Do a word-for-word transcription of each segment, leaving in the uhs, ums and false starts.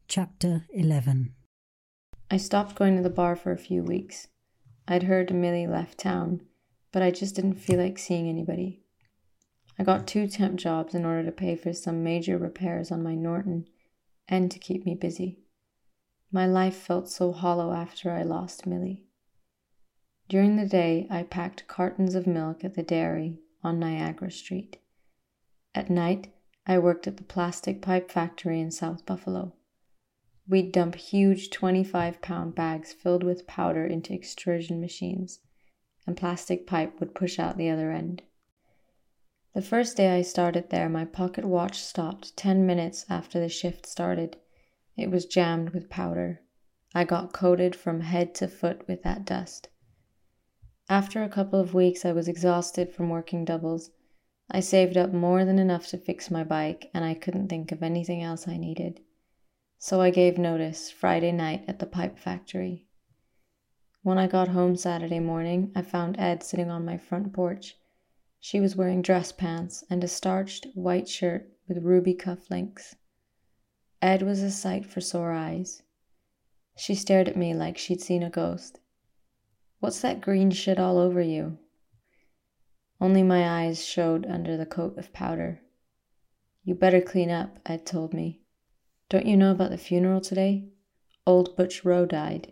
Chapter eleven. I stopped going to the bar for a few weeks. I'd heard Millie left town, but I just didn't feel like seeing anybody. I got two temp jobs in order to pay for some major repairs on my Norton and to keep me busy. My life felt so hollow after I lost Millie. During the day, I packed cartons of milk at the dairy on Niagara Street. At night, I worked at the plastic pipe factory in South Buffalo. We'd dump huge twenty-five pound bags filled with powder into extrusion machines, and plastic pipe would push out the other end. The first day I started there, my pocket watch stopped ten minutes after the shift started. It was jammed with powder. I got coated from head to foot with that dust. After a couple of weeks, I was exhausted from working doubles. I saved up more than enough to fix my bike, and I couldn't think of anything else I needed. So I gave notice Friday night at the pipe factory. When I got home Saturday morning, I found Ed sitting on my front porch. She was wearing dress pants and a starched white shirt with ruby cufflinks. Ed was a sight for sore eyes. She stared at me like she'd seen a ghost. "What's that green shit all over you?" Only my eyes showed under the coat of powder. "You better clean up," Ed told me. "Don't you know about the funeral today? Old Butch Rowe died."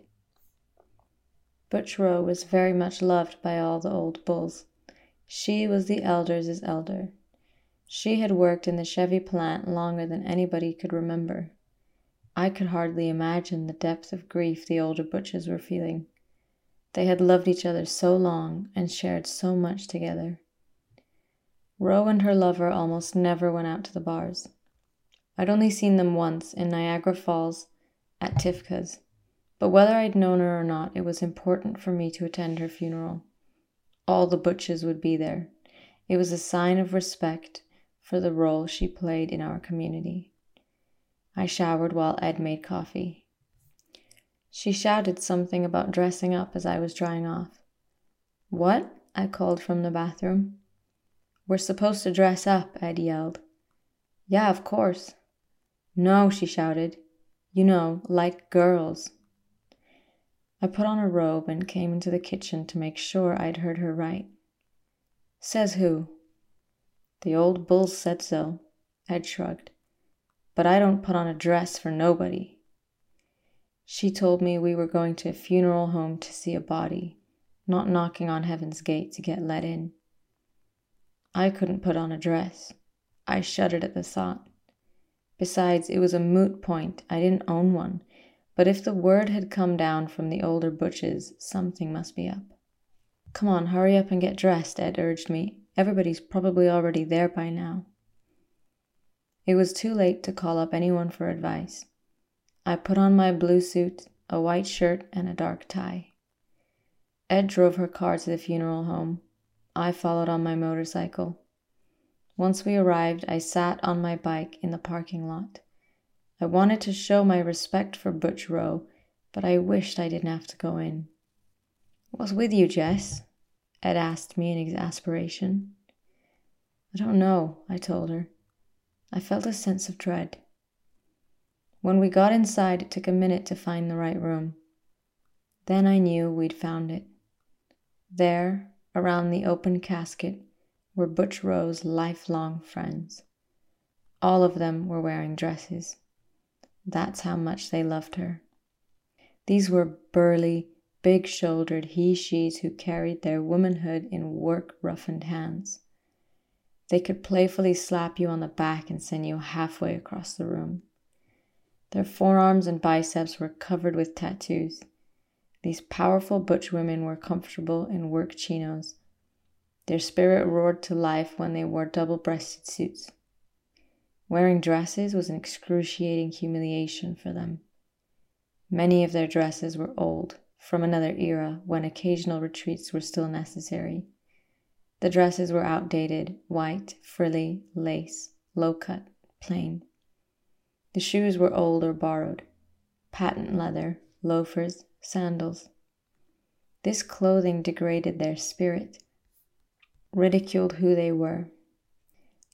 Butch Rowe was very much loved by all the old bulls. She was the elders' elder. She had worked in the Chevy plant longer than anybody could remember. I could hardly imagine the depth of grief the older Butches were feeling. They had loved each other so long and shared so much together. Rowe and her lover almost never went out to the bars. I'd only seen them once in Niagara Falls at Tifka's, but whether I'd known her or not, it was important for me to attend her funeral. All the Butches would be there. It was a sign of respect for the role she played in our community. I showered while Ed made coffee. She shouted something about dressing up as I was drying off. "What?" I called from the bathroom. "We're supposed to dress up," Ed yelled. "Yeah, of course." "No," she shouted. "You know, like girls." I put on a robe and came into the kitchen to make sure I'd heard her right. "Says who?" "The old bulls said so," Ed shrugged. "But I don't put on a dress for nobody." She told me we were going to a funeral home to see a body, not knocking on heaven's gate to get let in. I couldn't put on a dress. I shuddered at the thought. Besides, it was a moot point. I didn't own one. But if the word had come down from the older Butches, something must be up. "Come on, hurry up and get dressed," Ed urged me. "Everybody's probably already there by now." It was too late to call up anyone for advice. I put on my blue suit, a white shirt, and a dark tie. Ed drove her car to the funeral home. I followed on my motorcycle. Once we arrived, I sat on my bike in the parking lot. I wanted to show my respect for Butch Rowe, but I wished I didn't have to go in. "What's with you, Jess?" Ed asked me in exasperation. "I don't know," I told her. I felt a sense of dread. When we got inside, it took a minute to find the right room. Then I knew we'd found it. There, around the open casket, were Butch Rowe's lifelong friends. All of them were wearing dresses. That's how much they loved her. These were burly, big-shouldered he-shes who carried their womanhood in work-roughened hands. They could playfully slap you on the back and send you halfway across the room. Their forearms and biceps were covered with tattoos. These powerful Butch women were comfortable in work chinos. Their spirit roared to life when they wore double-breasted suits. Wearing dresses was an excruciating humiliation for them. Many of their dresses were old, from another era when occasional retreats were still necessary. The dresses were outdated, white, frilly, lace, low-cut, plain. The shoes were old or borrowed, patent leather, loafers, sandals. This clothing degraded their spirit, ridiculed who they were.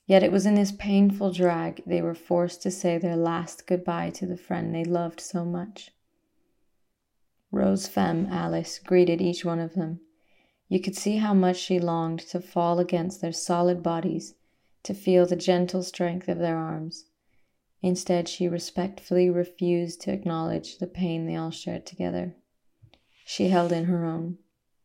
Yet it was in this painful drag they were forced to say their last goodbye to the friend they loved so much. Rose Femme Alice greeted each one of them. You could see how much she longed to fall against their solid bodies, to feel the gentle strength of their arms. Instead, she respectfully refused to acknowledge the pain they all shared together. She held in her own.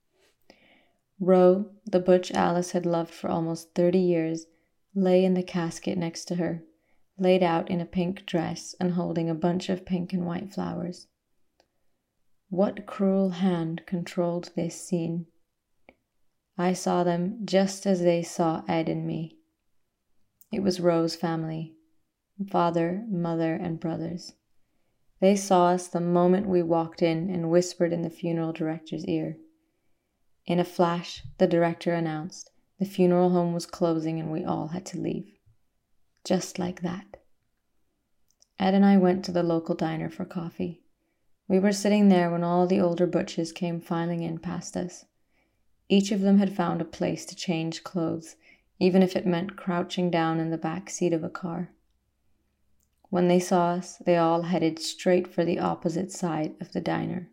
Ro, the butch Alice had loved for almost thirty years, lay in the casket next to her, laid out in a pink dress and holding a bunch of pink and white flowers. What cruel hand controlled this scene? I saw them just as they saw Ed and me. It was Ro's family, father, mother, and brothers. They saw us the moment we walked in and whispered in the funeral director's ear. In a flash, the director announced the funeral home was closing and we all had to leave. Just like that. Ed and I went to the local diner for coffee. We were sitting there when all the older butches came filing in past us. Each of them had found a place to change clothes, even if it meant crouching down in the back seat of a car. When they saw us, they all headed straight for the opposite side of the diner.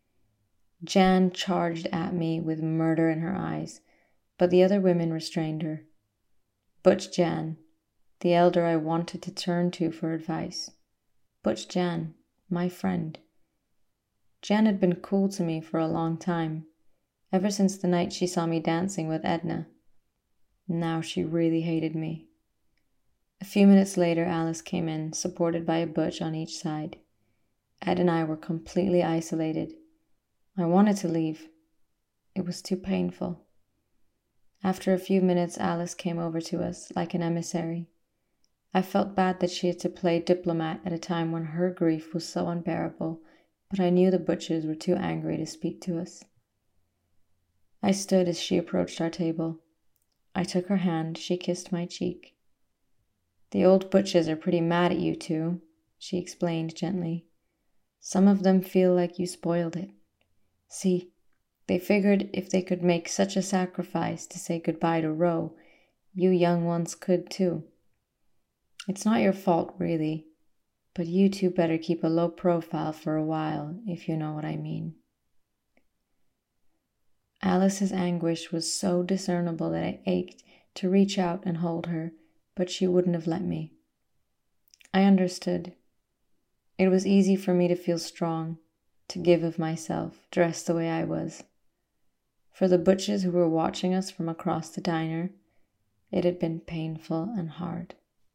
Jan charged at me with murder in her eyes, but the other women restrained her. Butch Jan, the elder I wanted to turn to for advice. Butch Jan, my friend. Jan had been cool to me for a long time, ever since the night she saw me dancing with Edna. Now she really hated me. A few minutes later, Alice came in, supported by a butch on each side. Ed and I were completely isolated. I wanted to leave. It was too painful. After a few minutes, Alice came over to us like an emissary. I felt bad that she had to play diplomat at a time when her grief was so unbearable, but I knew the butchers were too angry to speak to us. I stood as she approached our table. I took her hand, she kissed my cheek. The old butchers are pretty mad at you two, she explained gently. Some of them feel like you spoiled it. See, they figured if they could make such a sacrifice to say goodbye to Ro, you young ones could too. It's not your fault, really, but you two better keep a low profile for a while, if you know what I mean. Alice's anguish was so discernible that I ached to reach out and hold her, but she wouldn't have let me. I understood. It was easy for me to feel strong, to give of myself, dressed the way I was. For the butchers who were watching us from across the diner, it had been painful and hard.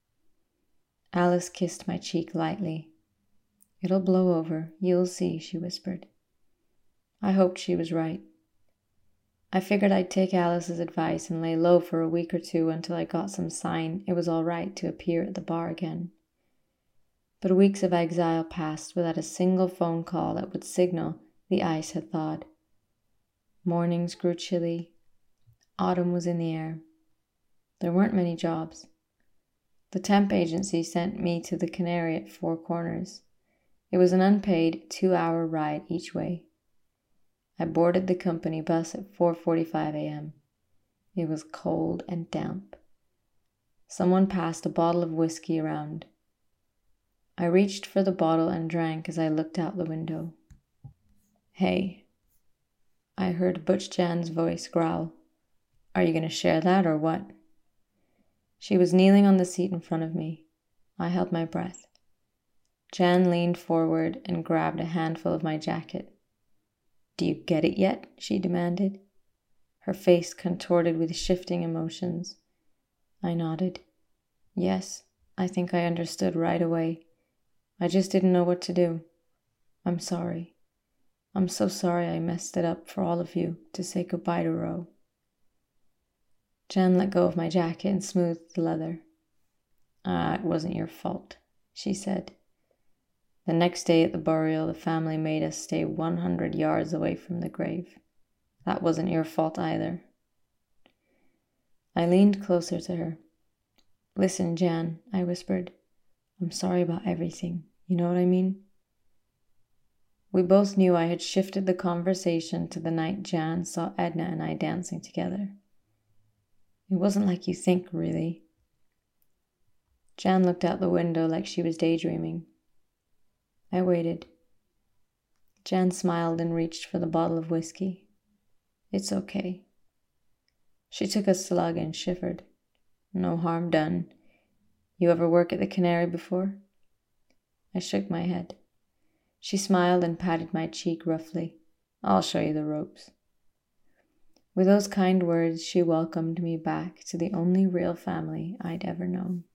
Alice kissed my cheek lightly. It'll blow over, you'll see, she whispered. I hoped she was right. I figured I'd take Alice's advice and lay low for a week or two until I got some sign it was all right to appear at the bar again. But weeks of exile passed without a single phone call that would signal the ice had thawed. Mornings grew chilly. Autumn was in the air. There weren't many jobs. The temp agency sent me to the Canary at Four Corners. It was an unpaid two-hour ride each way. I boarded the company bus at four forty-five a.m. It was cold and damp. Someone passed a bottle of whiskey around. I reached for the bottle and drank as I looked out the window. Hey, I heard Butch Jan's voice growl. Are you going to share that or what? She was kneeling on the seat in front of me. I held my breath. Jan leaned forward and grabbed a handful of my jacket. Do you get it yet? She demanded. Her face contorted with shifting emotions. I nodded. Yes, I think I understood right away. I just didn't know what to do. I'm sorry. I'm so sorry I messed it up for all of you to say goodbye to Ro. Jan let go of my jacket and smoothed the leather. Ah, it wasn't your fault, she said. The next day at the burial, the family made us stay one hundred yards away from the grave. That wasn't your fault either. I leaned closer to her. Listen, Jan, I whispered. I'm sorry about everything. You know what I mean? We both knew I had shifted the conversation to the night Jan saw Edna and I dancing together. It wasn't like you think, really. Jan looked out the window like she was daydreaming. I waited. Jan smiled and reached for the bottle of whiskey. It's okay. She took a slug and shivered. No harm done. You ever work at the Canary before? I shook my head. She smiled and patted my cheek roughly. I'll show you the ropes. With those kind words, she welcomed me back to the only real family I'd ever known.